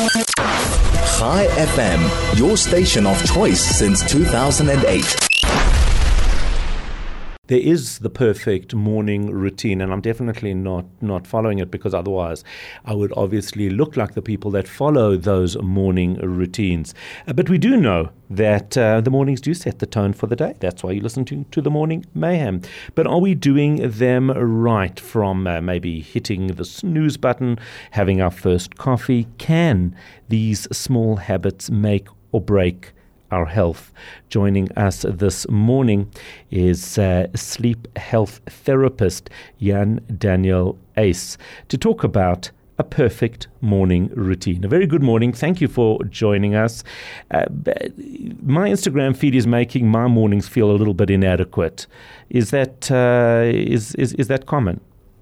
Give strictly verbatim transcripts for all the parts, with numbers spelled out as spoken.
Chai F M, your station of choice since two thousand eight. There is the perfect morning routine, and I'm definitely not, not following it, because otherwise I would obviously look like the people that follow those morning routines. Uh, but we do know that uh, the mornings do set the tone for the day. That's why you listen to, to the Morning Mayhem. But are we doing them right, from uh, maybe hitting the snooze button, having our first coffee? Can these small habits make or break our health? Joining us this morning is uh, sleep health therapist Jan Daniel Ace to talk about a perfect morning routine. A very good morning. Thank you for joining us. Uh, my Instagram feed is making my mornings feel a little bit inadequate. Is that uh, is, is is that common?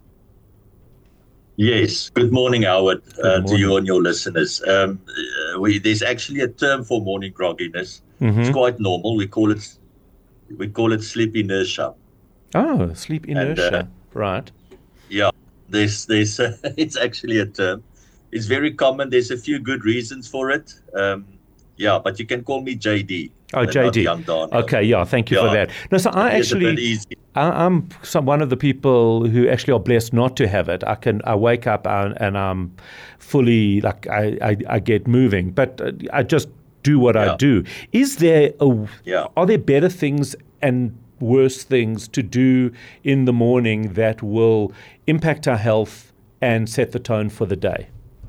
Yes. Good morning, Howard, Good uh, morning. to you and your listeners. Um, uh, we, there's actually a term for morning grogginess. Mm-hmm. It's quite normal. We call it we call it sleep inertia. Oh, sleep inertia. And, uh, right. Yeah. There's there's uh, it's actually a term. It's very common. There's a few good reasons for it. Um, yeah, but you can call me J D. Oh, J D. Okay, yeah, thank you yeah. for that. No, so I It's a bit actually, easy. I, I'm some, one of the people who actually are blessed not to have it. I can, I wake up and, and I'm fully, like, I, I, I get moving, but uh, I just do what Yeah. I do. Is there, a, Yeah. are there better things and worse things to do in the morning that will impact our health and set the tone for the day?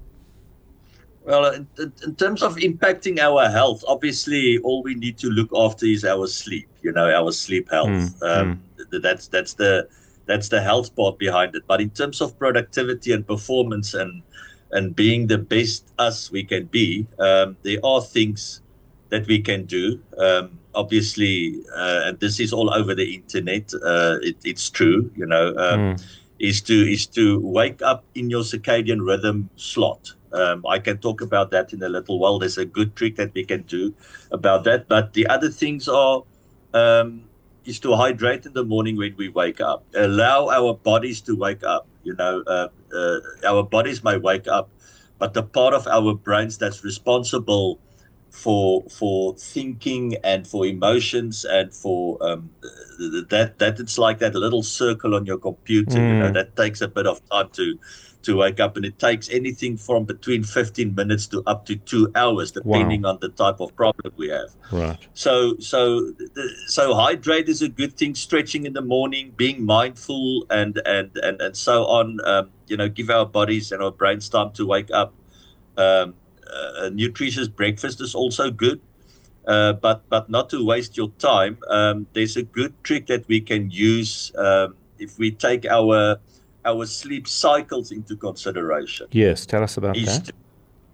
Well, in, in terms of impacting our health, obviously, all we need to look after is our sleep. You know, our sleep health. Mm, um, th- That's that's the that's the health part behind it. But in terms of productivity and performance and and being the best us we can be, um, there are things that we can do. Um, obviously, uh, and this is all over the internet. Uh, it, it's true. You know, um, Mm. is to is to wake up in your circadian rhythm slot. Um, I can talk about that in a little while. There's a good trick that we can do about that. But the other things are um, is to hydrate in the morning when we wake up. Allow our bodies to wake up. You know, uh, uh, our bodies may wake up, but the part of our brains that's responsible for for thinking and for emotions and for um, that that it's like that little circle on your computer. Mm. You know, that takes a bit of time to. to wake up, and it takes anything from between fifteen minutes to up to two hours, depending Wow. on the type of problem we have. Right. So, so, so hydrate is a good thing. Stretching in the morning, being mindful, and and and and so on. Um, you know, give our bodies and our brains time to wake up. Um, a nutritious breakfast is also good, uh, but but not to waste your time. Um, there's a good trick that we can use um, if we take our our sleep cycles into consideration. Yes, tell us about is that. to,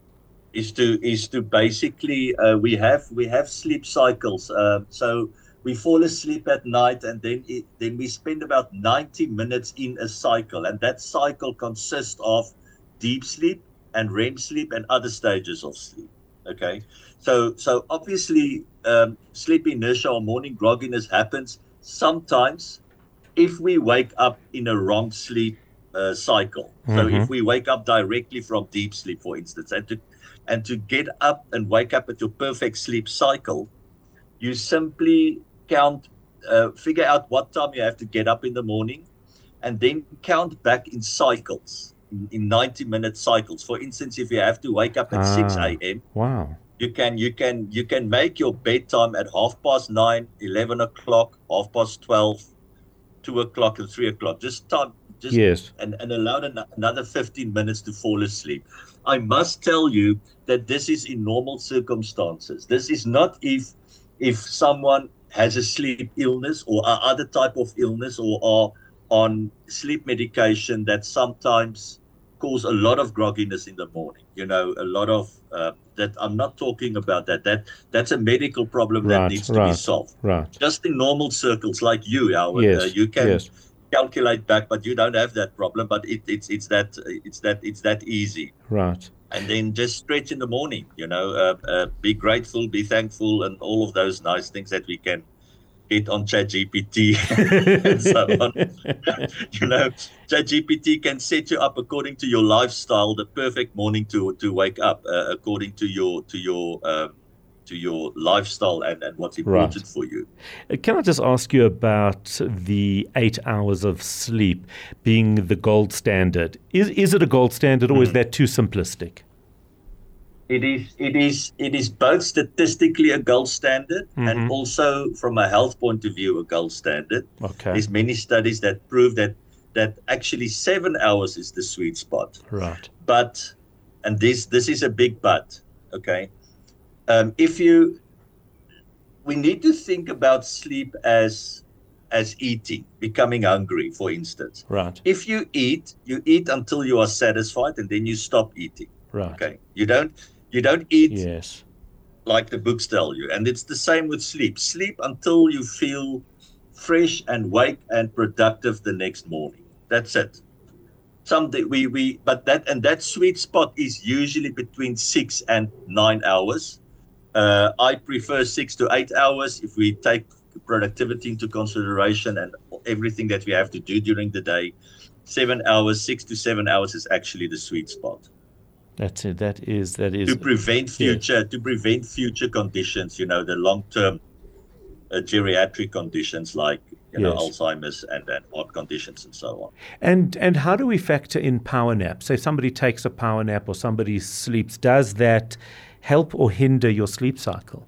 is to is to basically uh, we have we have sleep cycles. Um, so we fall asleep at night, and then it, then we spend about ninety minutes in a cycle, and that cycle consists of deep sleep and R E M sleep and other stages of sleep. Okay, so so obviously um, sleep inertia or morning grogginess happens sometimes if we wake up in a wrong sleep uh, cycle. So Mhm. if we wake up directly from deep sleep, for instance, and to and to get up and wake up at your perfect sleep cycle, you simply count, uh, figure out what time you have to get up in the morning, and then count back in cycles, in, in ninety minute cycles. For instance, if you have to wake up at Ah. six a.m., Wow. you can you can you can make your bedtime at half past nine, eleven o'clock, half past twelve, two o'clock, and three o'clock. Just time, just Yes. and, and allow an, another fifteen minutes to fall asleep. I must tell you that this is in normal circumstances. This is not if if someone has a sleep illness or a other type of illness or are on sleep medication that sometimes cause a lot of grogginess in the morning. You know, a lot of uh, that. I'm not talking about that. That that's a medical problem Right, that needs to be right. solved. Right. Just in normal circles like you, Howard, Yes. uh, you can Yes. calculate back, but you don't have that problem. But it, it's it's that it's that it's that easy. Right. And then just stretch in the morning. You know, uh, uh, be grateful, be thankful, and all of those nice things that we can it on ChatGPT and so on. You know, ChatGPT can set you up according to your lifestyle, the perfect morning to to wake up, uh, according to your to your um, to your lifestyle and, and what's important right. for you. Can I just ask you about the eight hours of sleep being the gold standard? Is is it a gold standard, or mm-hmm. is that too simplistic? It is, it is, it is both statistically a gold standard mm-hmm. and also from a health point of view a gold standard. Okay. There's many studies that prove that that actually seven hours is the sweet spot. Right. But, and this this is a big but. Okay. Um, if you, we need to think about sleep as as eating, becoming hungry, for instance. Right. If you eat, you eat until you are satisfied, and then you stop eating. Right. Okay. You don't. You don't eat yes. like the books tell you. And it's the same with sleep. Sleep until you feel fresh and wake and productive the next morning. That's it. Something we, we but that and that sweet spot is usually between six and nine hours. Uh, I prefer six to eight hours if we take productivity into consideration and everything that we have to do during the day. Seven hours, six to seven hours is actually the sweet spot. That's it. That is that is to prevent future yeah. to prevent future conditions. You know, the long-term uh, geriatric conditions like you know yes. Alzheimer's and, and heart conditions and so on. And and how do we factor in power naps? Say somebody takes a power nap or somebody sleeps. Does that help or hinder your sleep cycle?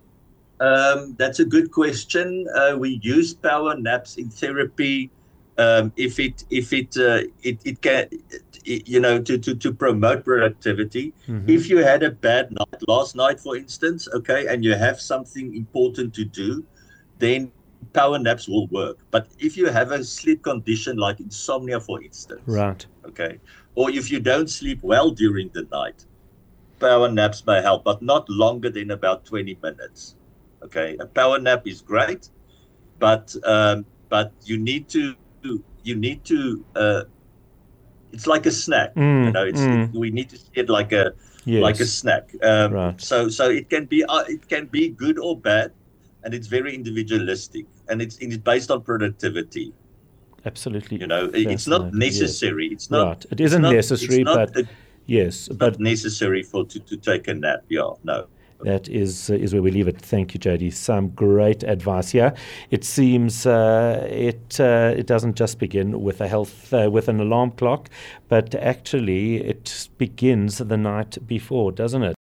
Um, that's a good question. Uh, we use power naps in therapy. Um, if it if it uh, it it can. You know, to, to, to promote productivity. Mm-hmm. If you had a bad night last night, for instance, okay, and you have something important to do, then power naps will work. But if you have a sleep condition like insomnia, for instance, right, okay, or if you don't sleep well during the night, power naps may help, but not longer than about twenty minutes. Okay, a power nap is great, but um, but you need to you need to. Uh, It's like a snack, mm, you know. It's mm. it, we need to see it like a yes. like a snack. Um, right. So so it can be uh, it can be good or bad, and it's very individualistic, and it's it's based on productivity. Absolutely, you know, it's not necessary. Yes. It's not. Right. It isn't not, necessary, not but a, yes, it's but not necessary for to, to take a nap. Yeah, no. That is uh, is where we leave it. Thank you, Jody. Some great advice here. It seems uh, it uh, it doesn't just begin with a health uh, with an alarm clock, but actually it begins the night before, doesn't it?